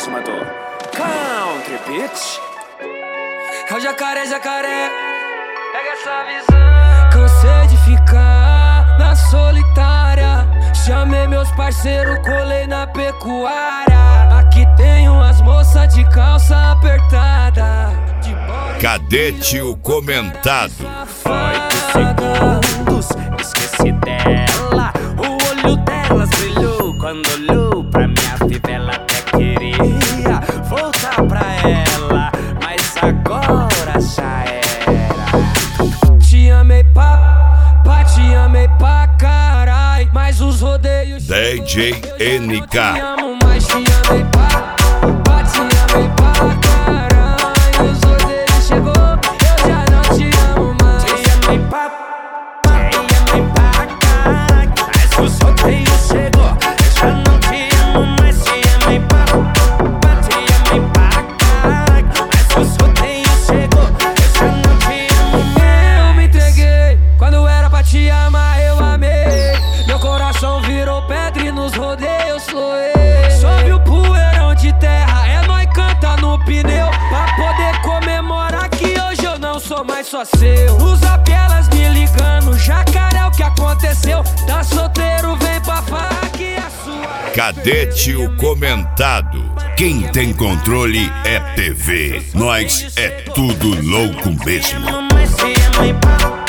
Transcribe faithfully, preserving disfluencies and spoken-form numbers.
chamado Country Beat. É o jacaré, jacaré, pega essa visão. Cansei de ficar na solitária. Chamei meus parceiros, colei na pecuária. Aqui tem umas moças de calça apertada. Cadete o comentado. Oito segundos, esqueci dela. O olho delas brilhou quando olhou pra minha fivela. Até queria voltar pra ela, mas agora já era. Te amei pra, pra te amei pra carai, mas os rodeios D J N K. Te amo, mas te amei pra, pra te amei pra carai, os rodeios chegou, eu já não te amo mais. Te amei pra, te amei pra carai, mas os rodeios chegou, eu já não te amo mais. Te amei pra, pra te amei pra carai, mas os rodeios chegou, eu já não te amo mais. Eu me entreguei, quando era pra te amar eu amei. Meu coração virou pedra e nos rodeios floei. Sobe o poeirão de terra, é nóis canta no pneu, pra poder comemorar que hoje eu não sou mais só seu. No zap elas me ligando, jacaré, o que aconteceu? Tá solteiro, vem pra farra que a sua. Cadete o comentado. Quem tem controle é T V. Nós é tudo louco mesmo. Mas te amei pra